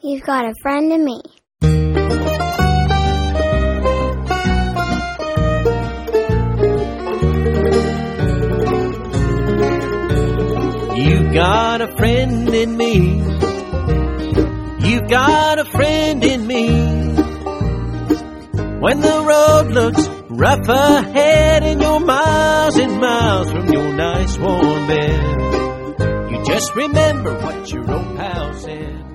You've got a friend in me. You've got a friend in me. You've got a friend in me. When the road looks rough ahead and you're miles and miles from your nice warm bed, you just remember what your old pal said.